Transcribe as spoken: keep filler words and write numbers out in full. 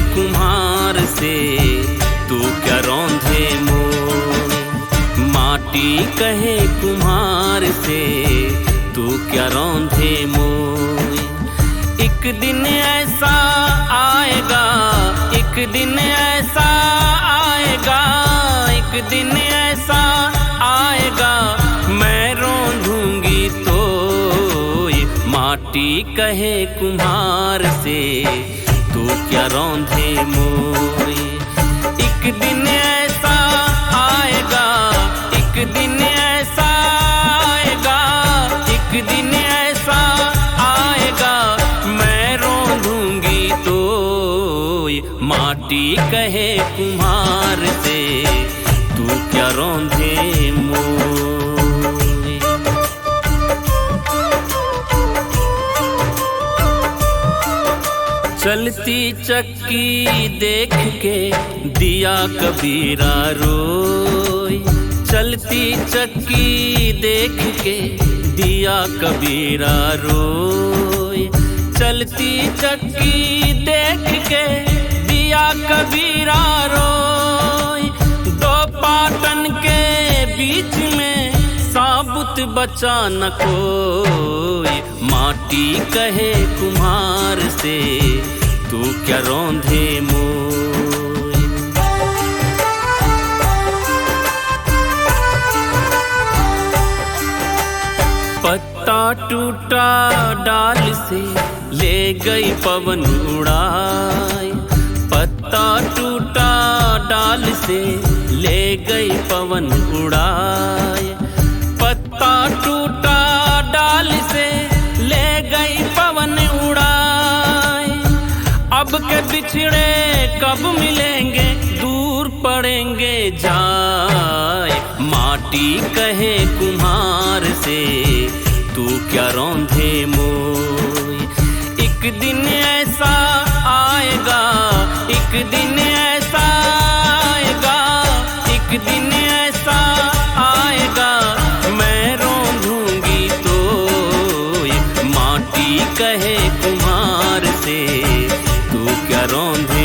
कुम्हार से, तू क्या रौंधे मोए। माटी कहे कुम्हार से, तू क्या रौंधे मोए। एक दिन ऐसा आएगा, एक दिन ऐसा आएगा, एक दिन ऐसा आएगा, मैं रौंधूंगी तोए। माटी कहे कुम्हार से, तू क्या रौंधे मोए। एक दिन ऐसा आएगा, एक दिन ऐसा आएगा, एक दिन ऐसा आएगा, मैं रौंधूंगी तोए। माटी कहे कुम्हार से, तू क्या रौंधे मोए। चलती चक्की देख के दिया कबीरा रोए। चलती चक्की देख के दिया कबीरा रोए। चलती चक्की देख के दिया कबीरा रोए। दो पाटन के बीच में साबुत बचा न कोई। माटी कहे कुम्हार से, तू क्या रौंधे मोए। पत्ता टूटा डाल से ले गई पवन उड़ाए। पत्ता टूटा डाल से ले गई पवन उड़ाए। पत्ता टूटा डाल से ले गई पवन उड़ाए। अब के बिछड़े कब मिलेंगे, दूर पड़ेंगे जाए। माटी कहे कुम्हार से, तू क्या रौंधे मोए। एक दिन ऐसा आएगा, एक दिन ऐसा आएगा, एक दिन ऐसा आएगा, मैं रौंधूंगी तोए। माटी कहे कुम्हार से, तू क्या रौंधे